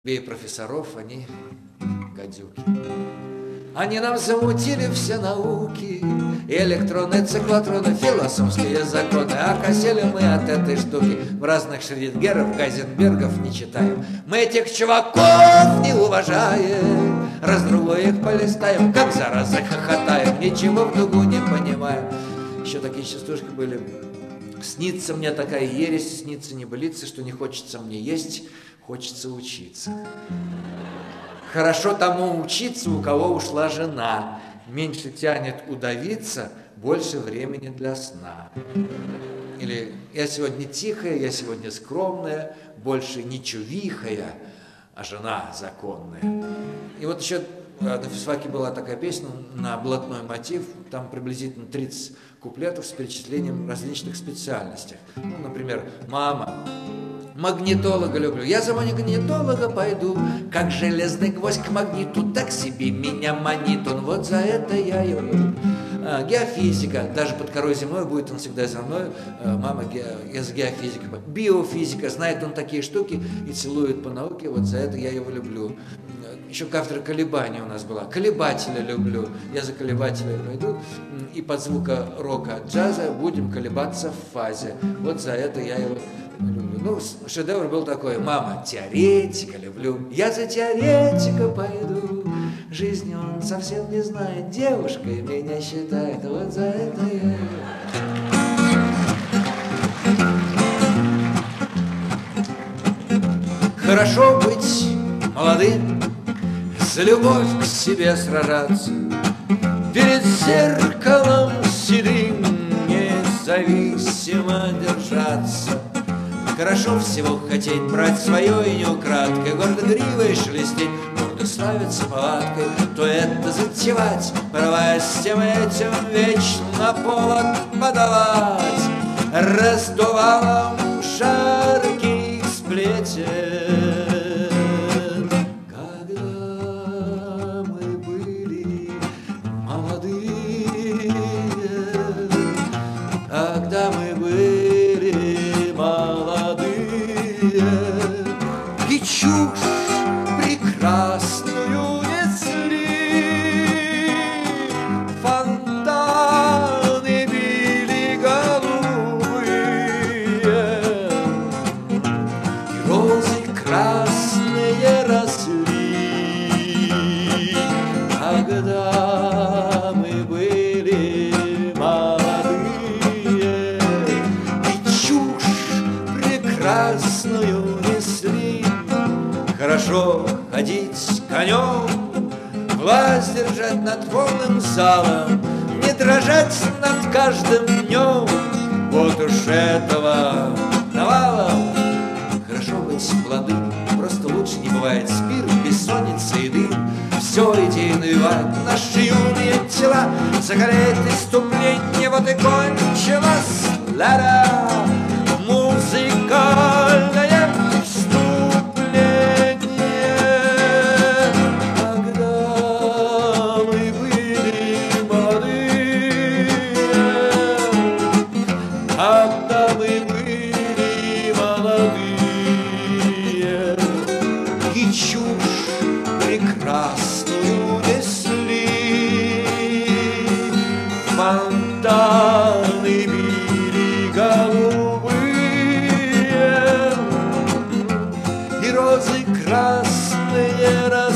профессоров, они гадюки. Они нам замутили все науки, и электроны, циклотроны, философские законы. А косели мы от этой штуки в разных Шридгеров, Гайзенбергов не читаем. Мы этих чуваков не уважаем, раз другой их полистаем, как зараза хохотаем, ничего в дугу не понимаем. Еще такие частушки были. Снится мне такая ересь, снится небылица, что не хочется мне есть, хочется учиться. Хорошо тому учиться, у кого ушла жена. Меньше тянет удавиться, больше времени для сна. Или я сегодня тихая, я сегодня скромная, больше не чувихая, а жена законная. И вот еще на физфаке была такая песня на блатной мотив, там приблизительно 30 куплетов с перечислением различных специальностей. Ну, например, мама, магнитолога люблю, я за магнитолога пойду, как железный гвоздь к магниту, так себе меня манит он, вот за это я его люблю. Геофизика, даже под корой земной будет он всегда со мной, мама, я за геофизика. Биофизика, знает он такие штуки и целует по науке, вот за это я его люблю. Еще кафедра колебаний у нас была, колебателя люблю, я за колебателя пойду, и под звука рока, джаза будем колебаться в фазе, вот за это я его люблю. Ну, шедевр был такой, мама, теоретика люблю, я за теоретика пойду, жизни он совсем не знает, девушкой меня считает, вот за это я люблю. Хорошо быть молодым, за любовь к себе сражаться, перед зеркалом седым независимо держаться. Хорошо всего хотеть, брать свое и неукраткой, гордо гривой шелестеть, гордо славиться повадкой, то это затевать, порываясь с тем этим вечно повод подавать, раздувалом жарких сплетен. Когда мы были молодые и чушь прекрасную несли, фонтаны били голубые, и розы красные росли. Когда мы были красную несли, хорошо ходить конем, власть держать над полным залом, не дрожать над каждым днем, вот уж этого навалом. Хорошо быть молодым, просто лучше не бывает, спирт, бессонница и дым, все идейно вивает наши юные тела, закаляет иступление, вот и кончилась ла-ла. Музыкальное вступление. Когда мы были молодые, когда мы были молодые, и чушь прекрасную несли, фонтаны били голубые, розы красные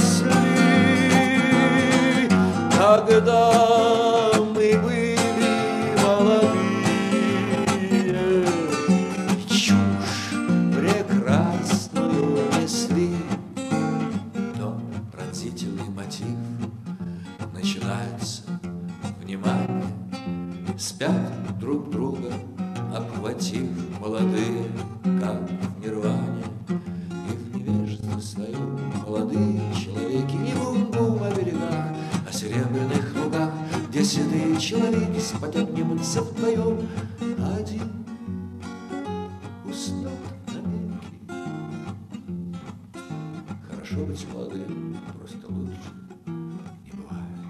росли, когда мы были молодые, чушь прекрасную несли. Но пронзительный мотив начинается, внимание, спят друг друга, обхватив молодые, как в нирване. Своем молодые человеки не бум-бум о берегах, о серебряных лугах, где седые человеки спать обнимутся вдвоем. Один уснет навеки. Хорошо быть молодым, просто лучше не бывает.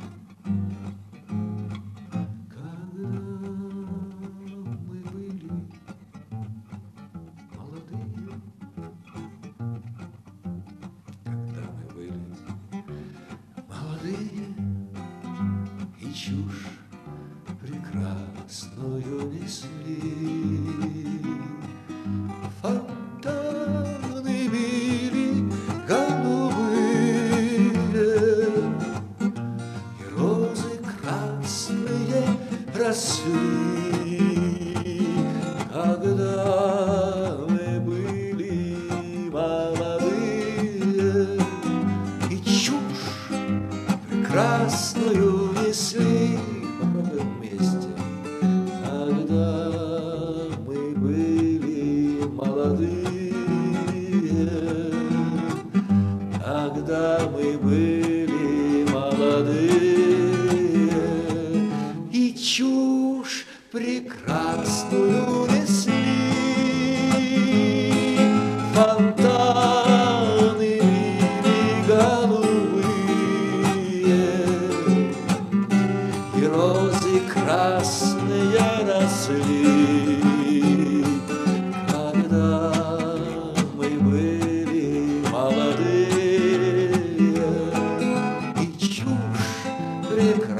Когда мы были молодые, и чушь прекрасную несли. Фонтаны били голубые, и розы красные росли, когда мы были молодые, и чушь прекрасную несли. Попробуем вместе. Когда мы были молодые, когда мы были молодые, и чушь прекрасную несли. Фонтаны били голубые, и розы красные росли, когда мы были молодые, и чушь прекрасную